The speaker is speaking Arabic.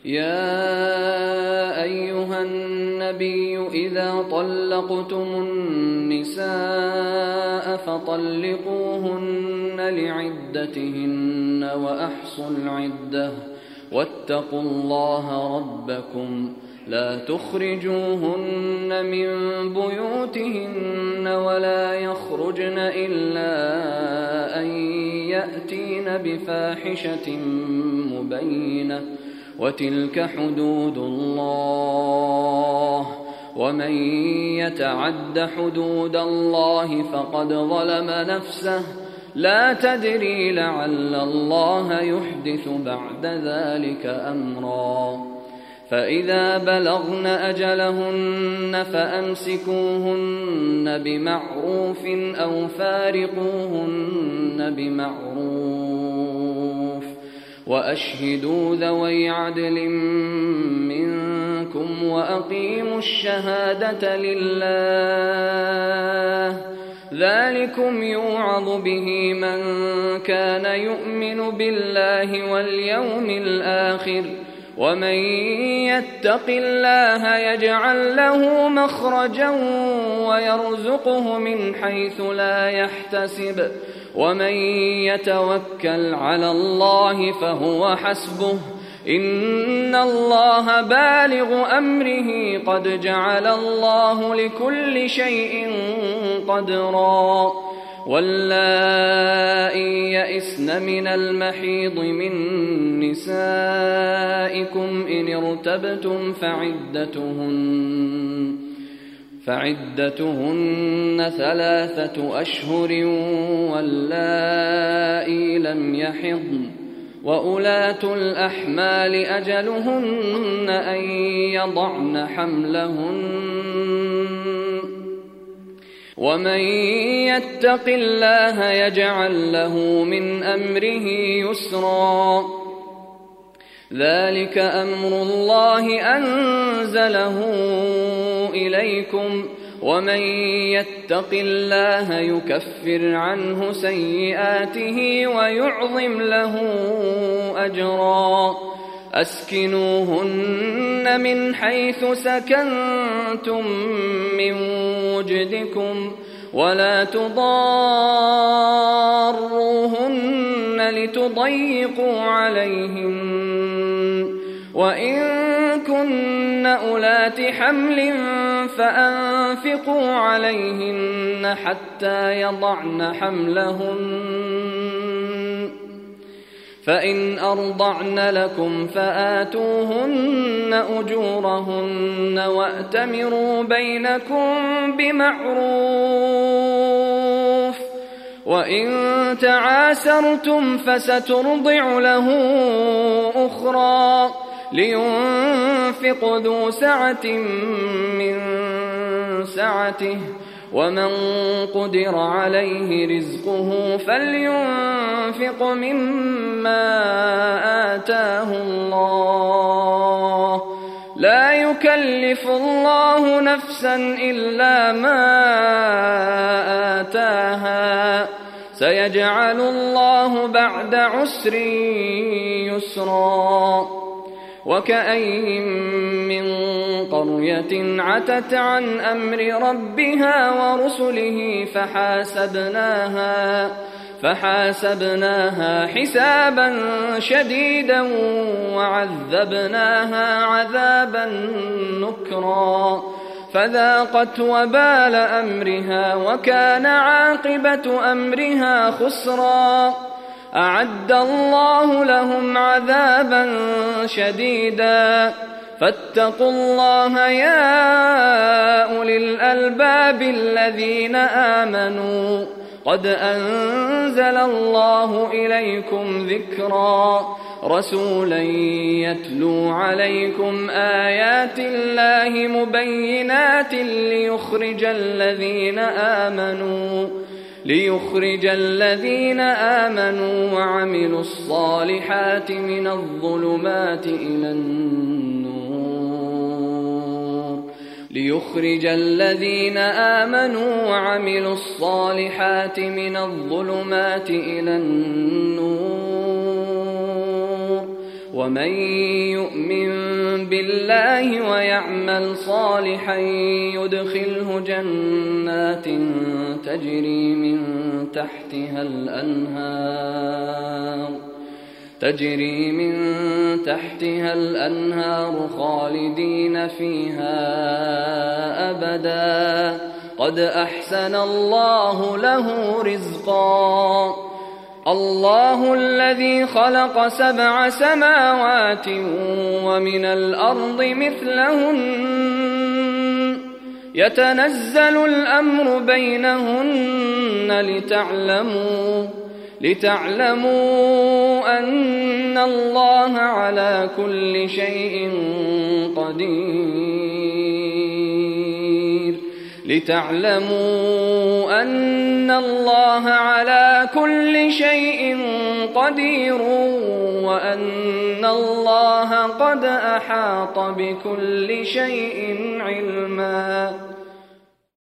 يا أيها النبي إذا طلقتم النساء فطلقوهن لعدتهن وأحصوا العدة واتقوا الله ربكم لا تخرجوهن من بيوتهن ولا يخرجن إلا أن يأتين بفاحشة مبينة وتلك حدود الله ومن يتعد حدود الله فقد ظلم نفسه لا تدري لعل الله يحدث بعد ذلك أمرا فإذا بلغن أجلهن فأمسكوهن بمعروف أو فارقوهن بمعروف وأشهدوا ذوي عدل منكم وأقيموا الشهادة لله ذلكم يوعظ به من كان يؤمن بالله واليوم الآخر ومن يتق الله يجعل له مخرجا ويرزقه من حيث لا يحتسب ومن يتوكل على الله فهو حسبه إن الله بالغ أمره قد جعل الله لكل شيء قدرا واللائي يئسن من المحيض من نسائكم إن ارتبتم فعدتهن 3 أشهر واللائي لم يحضن وأولاة الأحمال أجلهن أن يضعن حملهن ومن يتق الله يجعل له من أمره يسرا ذلك أمر الله أنزله إليكم ومن يتق الله يكفر عنه سيئاته ويعظم له أجرا أسكنوهن من حيث سكنتم من وجدكم ولا تضاروهن لتضيقوا عليهن وإن كن أولات حمل فأنفقوا عليهن حتى يضعن حملهن فإن أرضعن لكم فآتوهن أجورهن وأتمروا بينكم بمعروف وإن تعاسرتم فسترضع له أخرى لينفق ذو سعة من سعته ومن قدر عليه رزقه فلينفق مما آتاه الله لا يكلف الله نفسا إلا ما آتاها سيجعل الله بعد عسر يسرا وكأين من قرية عتت عن أمر ربها ورسله فحاسبناها حسابا شديدا وعذبناها عذابا نكرا فذاقت وبال أمرها وكان عاقبة أمرها خسرا أعد الله لهم عذابا شديدا فاتقوا الله يا أولي الألباب الذين آمنوا قد أنزل الله إليكم ذكرا رسولا يتلو عليكم آيات الله مبينات ليخرج الذين آمنوا وعملوا الصالحات من الظلمات إلى النور ومن يؤمن بالله ويعمل صالحا يدخله جنات تجري من تحتها الأنهار خالدين فيها أبدا قد أحسن الله له رزقا الله الذي خلق 7 سماوات ومن الأرض مثلهن يتنزل الأمر بينهن لتعلموا أن الله على كل شيء قدير وأن الله قد أحاط بكل شيء علما